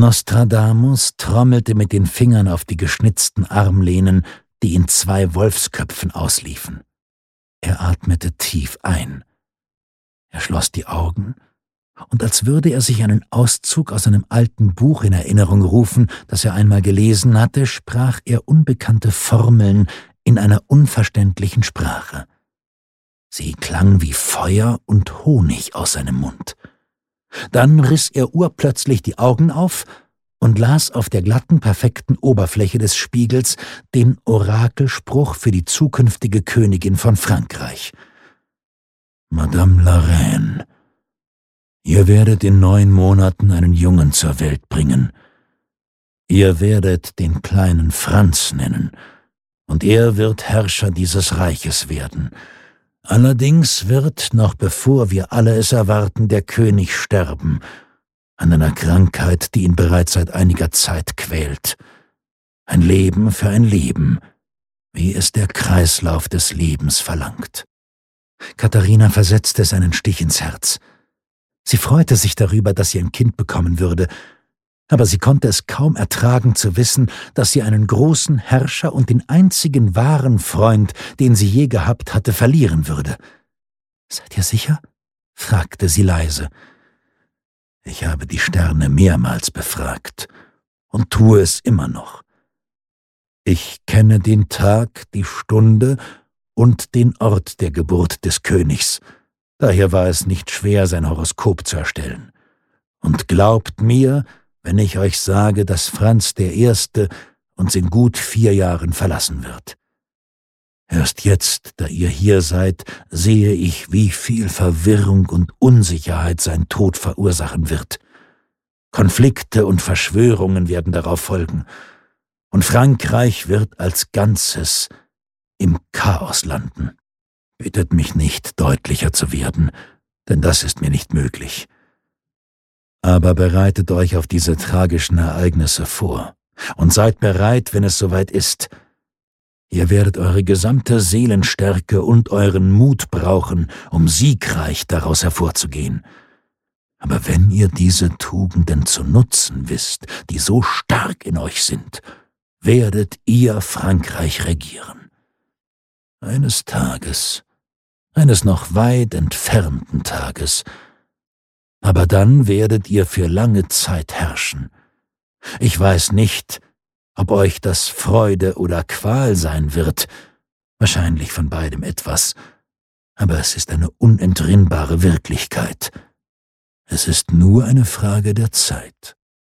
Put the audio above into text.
Nostradamus trommelte mit den Fingern auf die geschnitzten Armlehnen, die in 2 Wolfsköpfen ausliefen. Er atmete tief ein. Er schloss die Augen, und als würde er sich einen Auszug aus einem alten Buch in Erinnerung rufen, das er einmal gelesen hatte, sprach er unbekannte Formeln in einer unverständlichen Sprache. Sie klang wie Feuer und Honig aus seinem Mund. Dann riss er urplötzlich die Augen auf und las auf der glatten, perfekten Oberfläche des Spiegels den Orakelspruch für die zukünftige Königin von Frankreich. »Madame la Reine, ihr werdet in 9 Monaten einen Jungen zur Welt bringen. Ihr werdet den kleinen Franz nennen, und er wird Herrscher dieses Reiches werden. Allerdings wird, noch bevor wir alle es erwarten, der König sterben, an einer Krankheit, die ihn bereits seit einiger Zeit quält. Ein Leben für ein Leben, wie es der Kreislauf des Lebens verlangt.« Katharina versetzte es einen Stich ins Herz. Sie freute sich darüber, dass sie ein Kind bekommen würde, aber sie konnte es kaum ertragen zu wissen, dass sie einen großen Herrscher und den einzigen wahren Freund, den sie je gehabt hatte, verlieren würde. »Seid ihr sicher?« fragte sie leise. »Ich habe die Sterne mehrmals befragt und tue es immer noch. Ich kenne den Tag, die Stunde und den Ort der Geburt des Königs. Daher war es nicht schwer, sein Horoskop zu erstellen. Und glaubt mir, wenn ich euch sage, dass Franz I. uns in gut 4 Jahren verlassen wird. Erst jetzt, da ihr hier seid, sehe ich, wie viel Verwirrung und Unsicherheit sein Tod verursachen wird. Konflikte und Verschwörungen werden darauf folgen, und Frankreich wird als Ganzes im Chaos landen. Bittet mich nicht, deutlicher zu werden, denn das ist mir nicht möglich. Aber bereitet euch auf diese tragischen Ereignisse vor und seid bereit, wenn es soweit ist. Ihr werdet eure gesamte Seelenstärke und euren Mut brauchen, um siegreich daraus hervorzugehen. Aber wenn ihr diese Tugenden zu nutzen wisst, die so stark in euch sind, werdet ihr Frankreich regieren. Eines Tages, eines noch weit entfernten Tages, aber dann werdet ihr für lange Zeit herrschen. Ich weiß nicht, ob euch das Freude oder Qual sein wird, wahrscheinlich von beidem etwas, aber es ist eine unentrinnbare Wirklichkeit. Es ist nur eine Frage der Zeit.«